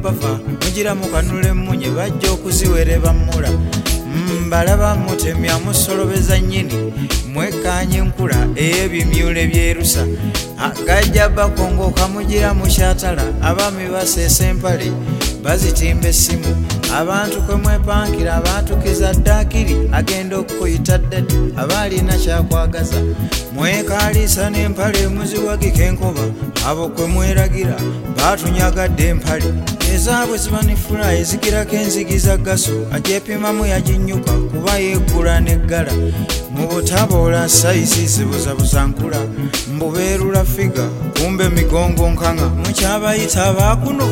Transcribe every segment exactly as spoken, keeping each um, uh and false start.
bava mugira mukanule munye bajja okuziwere bamula mbalaba mutemya musolobeza nnyini mwekanye nkula ey'ebimyule byerusa gajja bakongoka mugira mukyatala abaami baseesa empale bazitimba essimu abantu kwe mwepankira abatukiza ddakiri agenda okukuyita ddadi aba alina kyakwagaza mwekaliisa n'empale muziwagika enkoba abo kwe mweragira batunyagadde empale ezaabwe zibanifula ezigirako enzigiza gaso ajepimamu yaginnyuka kuba yeggula n'eggala mu butaboola sayizi zibuzabuza nkula mbubeerula figa kumbe migongo nkanga mukyabayita abaakuno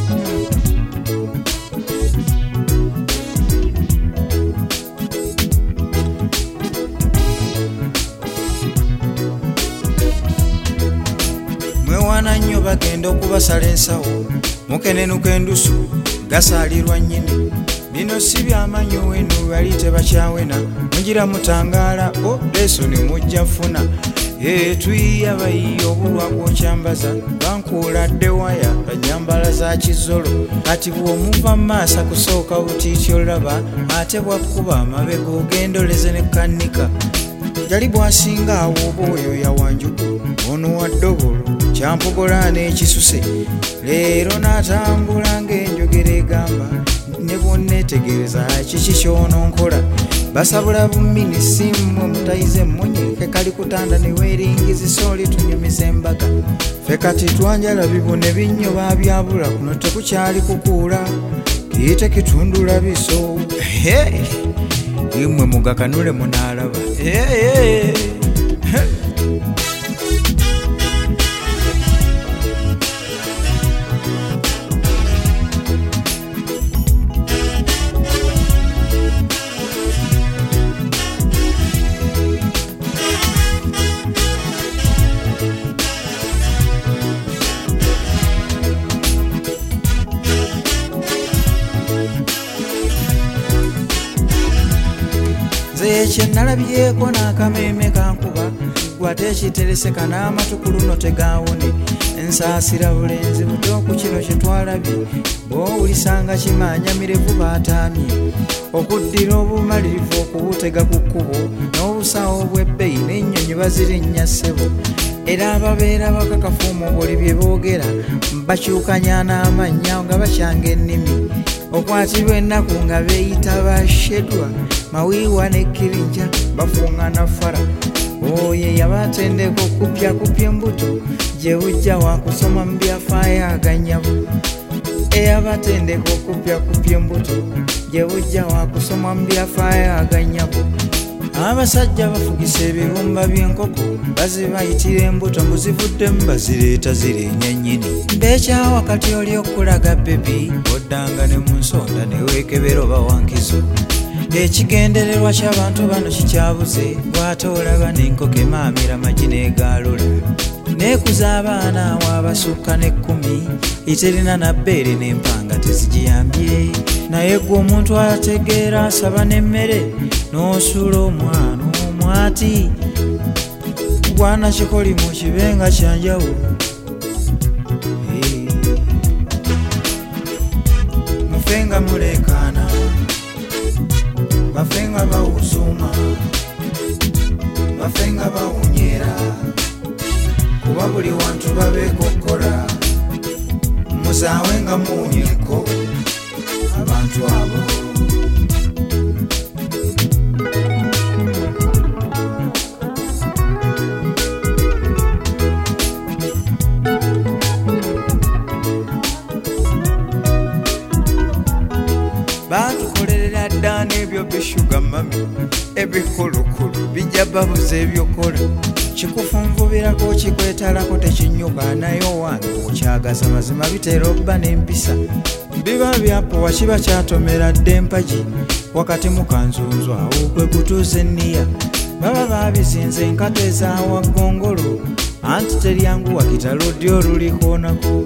mwewaana nnyo bagenda okubasala ensawo mukenenuka endusu gasaalirwa nnyini bino si byamanyi wenu bali tebakyawena mugira mutangaala o leeso ne mujja funa ee tuyiya bayiye obulwa bwokyambaza bankuuladde waya banyambala za kizolo kati bw'omuva mu maaso kusooka butiiti olaba ate bwakkuba amabega ogendoleze ne kannika yali bwasinga awo oba oyo yawanjugu ono wa ddobolo kyampogola n'ekisuse leero n'atambula ng'enjogera egamba ne bwonneetegereza kiki kyononkola basabula buminisi mmwe mutayize emmunye ke kali kutanda ne weeringizisa oli tunyumiza embaga ffe kati twanjala bibu ne binnyo baabyabula kuno tekukyali kukuula kiyite kitundula biso imwe mugakanule munaalaba ekye nalabyeko n'akameeme kankuba gwate ekitereseka n'amatu luno tegaawone ensaasira bulenzi buto ku kino kye twalabye bw'owulisanga kimanya mirevu baataamye okuddira obumalirivu okubutega ku kkubo n'obusawo bw'ebbeyi n'ennyonyi bazirinnya ssebo era ababeera bakakafu mu buli bye boogera bakyukanya n'amannya nga bakyanga ennimi okwatibwa ennaku nga beeyita bashedwa mawiiwa n'ekkirinja bafuŋŋana fara oye yabatendeka okupyakupya embuto gye bujja wakusoma mu byafaayo aganyabu eyabatendeka okupyakupya embuto gye bujja wakusoma mu byafaayo aganyabu abasajja bafugisa ebirumba by'enkoko bazibayitira embuto muzivuddemu bazireeta zireenya nnyini beekyawa kati oli okulaga bebi oddanga ne mu nsonda neweekebera oba wankizo ekigendererwa ky'abantu bano kikyabuze bw'ate olaba n'enkoko emaamira magi n'egalula neekuza abaana awo abasukka n'ekkumi iterina na bbeere n'empanga tezigiyambye naye gwe omuntu ategeera asaba n'emmere n'osuula omwana omwati gwana kikoli mu kibenga kyanjawulo mufenga mulekaana bafenga bawuzuma bafenga bawunyera kuba buli wantu babeekokkola muzaawenga muwunyeko abantu abo batukolerera dda n'ebyo bishuga mami ebikulukulu bijja babuza ebyokola kikufunvubirako kikwetalako tekinyuka naye owange okyagaza mazima bitera obba n'empisa biba byapowa kiba kyatomera dde empagi wakati mu kanzunzu awo kwe kutuuza enniya baba babizinze enkato ezawaggongolo anti teryanguwa kitalo ddi olulikonako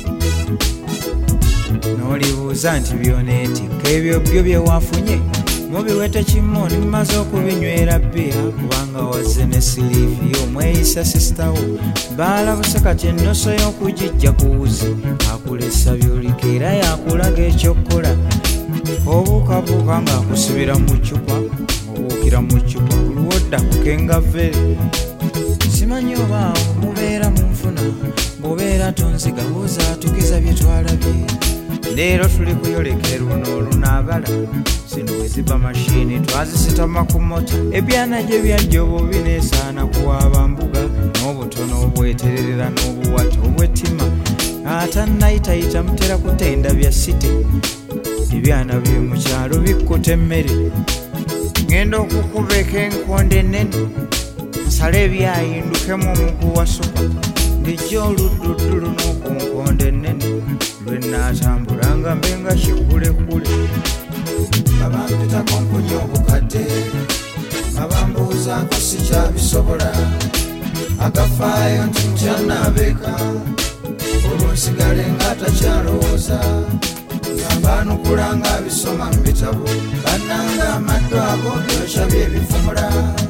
n'olibuuza nti byoneetikka ebyo byo bye wafunye mubiwete kimoni mumaze okubinywera bbiya kubanga wazze ne siliifi omweyisa sisitawo baalabuse kati ennoso y'okugijja ku wuzi akulesa byolika era yakulaga ekyokkola obuukabuuka ng'akusibira mu ccupa obuukira mu ccupa buluwodda kukenga vere simanyi oba mubeera mu nfuna bw'obeera tonziga buuza atukiza bye twalabye leero tuli kuyolekera luno olunaabala zino bwe ziba mashini twazisitama ku mota ebyana gye byajja obo bineesaana kuwaaba mbuga n'obutono obwetererera n'obuwata obwettima ata nayitayita mutera kutenda bya site ebyana bye mu kyalo bikkuta emmere ngenda okukubeka enkondo ennene nsale ebyayindukemu omuguwa supa ndijja oluddudu luno ku nkondo ennene lwe nnaatambula nga mbenga kikulekule abampitako nkunya obukadde abambuuzaako sikyabisobola agafaayo nti nkyanaabeka olunsigale nga takyalowooza yambaanukula nga abisoma mu bitabo bannanga amaddo ago byokya byebivumula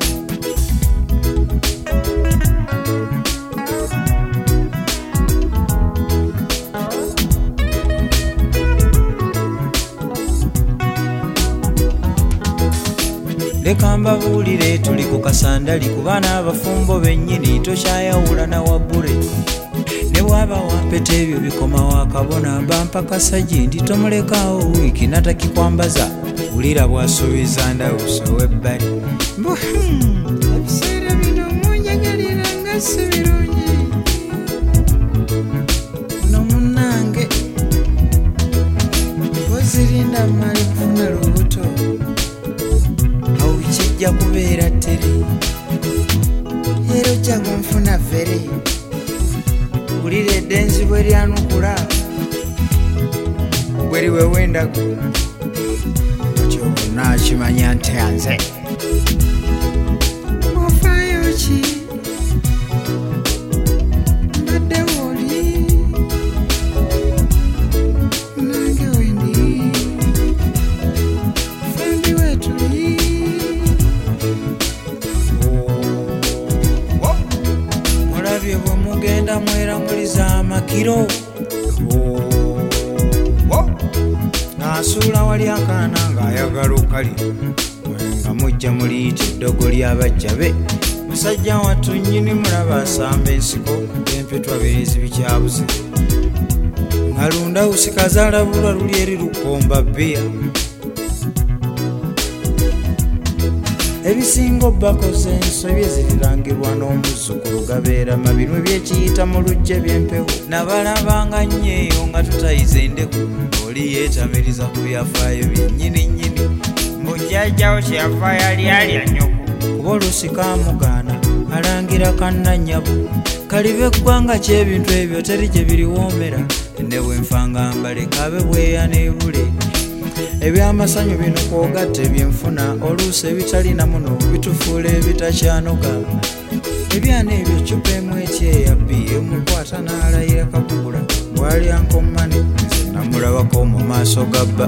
leka mbabuulire tuli ku kasandali ku baana abafumbo bennyini tokyayawula na wabbule ne bwaba wampeta ebyo bikoma wakabona bampakasa gindi tomulekaawo wiiki natakikwambaza wulira bwasuubiza ndawusa webbali mbu ebiseera bino munjagalira nga si birungi no munnange ozirinda mali kufuna lubuto kijja kubeera tteri era ojja kunfuna vere wulira eddenzi bwe lyanukula bweri wewendago ekyo bonna kimanya nti anze ofaayo ki mbadde wooli nange wendi fembi wetuli mulabye bwe mugenda mweramuliza amakiro naasuula wali akaana ng'ayagala okali nga mujja muliyita eddogo ly'abajja be musajja wattu nnyini mulaba asamba ensiko empetwa beezi bikyabuze nga lundawusi kazaalabulwa luli eri lukomba bbiya ebisinga obbakoze ensobye zirirangirwa n'omuzzukulu gabeera mabirwe byekiyita mu lujje by'empewo nabalabanga nnyo nga tutayiza endeku oli yeetamiriza ku byafaayo byennyini nnyini mbujjajjawo kyeyafaayo ali alya nnyoko kuba oluusi kaamugaana alangira kannannyabu kalibe eggwanga ky'ebintu ebyo teri gye biliwoomera ne bwe nfanga mbaleka abe bweya n'ebule ebyamasanyu bino kwogatte byenfuna oluusi ebitalina muno bitufuula ebitakyanoga ebyana ebyo cupa emu ekyeyabbi emukwata n'alayira kakugula bwalyankommane nze namulabako mu maaso gabba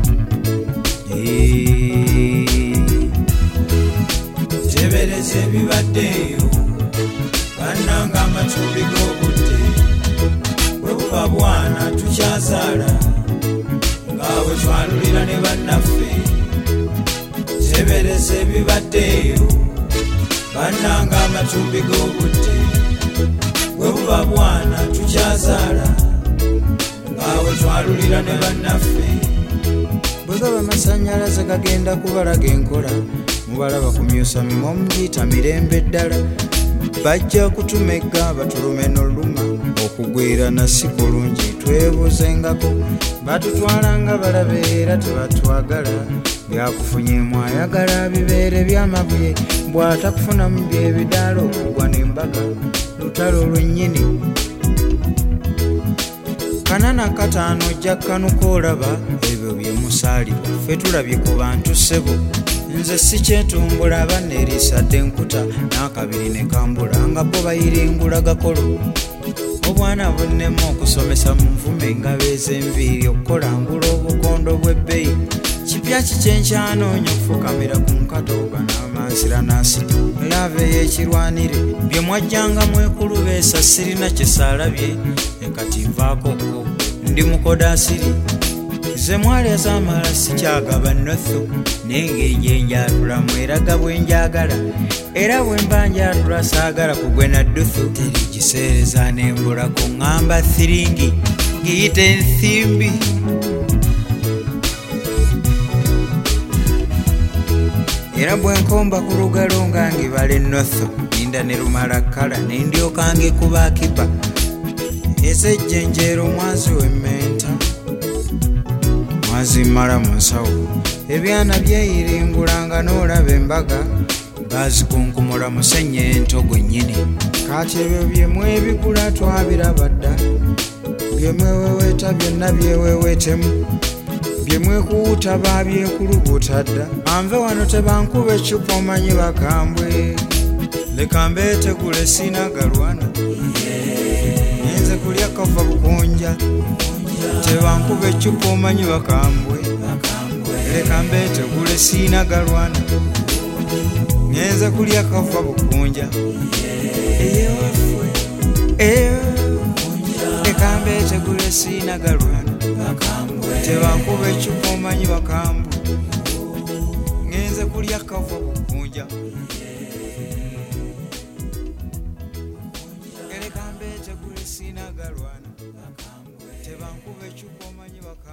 tebereza ebibaddeeyo bannanga amatumbi g'obudde bwe buba bwana tukyazaala bwe twalulira ne bannaffe tebereza ebibaddeeyo bannanga amatumbi g'obudde bwe buba bwana tukyazaala ngaawe twalulira ne bannaffe bwe gaba amasannyalaze gagenda kubalaga enkola mubalaba kumyusa mimo mugiyita mirembe ddala bajja kutumegga batulume n'oluma okugwirana si kulungi twebuuzengako batutwalanga balabe era tebatwagala byakufunyemu ayagala bibeere byamabuye bw'atakufunamu byebidaala okugwa n'embaga lutalo lwennyini kanana kataano ojja kanuka olaba ebyo byemusaalibwa ffe tulabye ku bantu ssebo nze si kyetumbula abanneeriisadde enkuta n'akabiri ne kambula nga bo bayiringula gakolo obwana bunnemu okusomesa mu nvume nga beez'enviiri okukolangula obukondo bw'ebbeeyi kipya kirya kikyenkyanoonya okufukamira ku nkatooga n'amansira n'asita lava ey'ekirwanire bye mwajjanga mwekulubeesa sirina kyesaalabye ekati nvaakoko ndi mukodaasiri ze mwalyaza amala sikyagaba nnotho n'engeri gye njatula mweraga bwe njagala era bwe mba njatula saagala kugwe na dduthu terigiseereza nembulako ŋŋamba thiringi ngiyita enthimbi era bwe nkomba ku lugalo nga ngibala ennotho ninda ne lumala kkala ne ndyoka ngekuba akipa ezejjenjeero omwazi w'emmenta mwazi mmala mu nsawo ebyana byeyiringulanga n'olaba embaga bazikunkumula musennya entogo nnyini kati ebyo byemu ebigula twabiraba dda byemweweweeta byonna byeweweetemu byemwekuwuta babyekulubuta dda anve wano tebankuba ecupa omanyi bakambwe leka mbeetegule sinagalwana nyenze kulya kava bukunja tebankuba ecupa omanyi bakambwe leka mbeetegule sinagalwana nyenze kulya kava bukunja leka mbeetegule sinagalwana tebankuba ecupa omanyi bakambwe ngenze kulya kava bukunja leka mbeetegule sinagalwana tebankuba ecupa omanyi bakambwe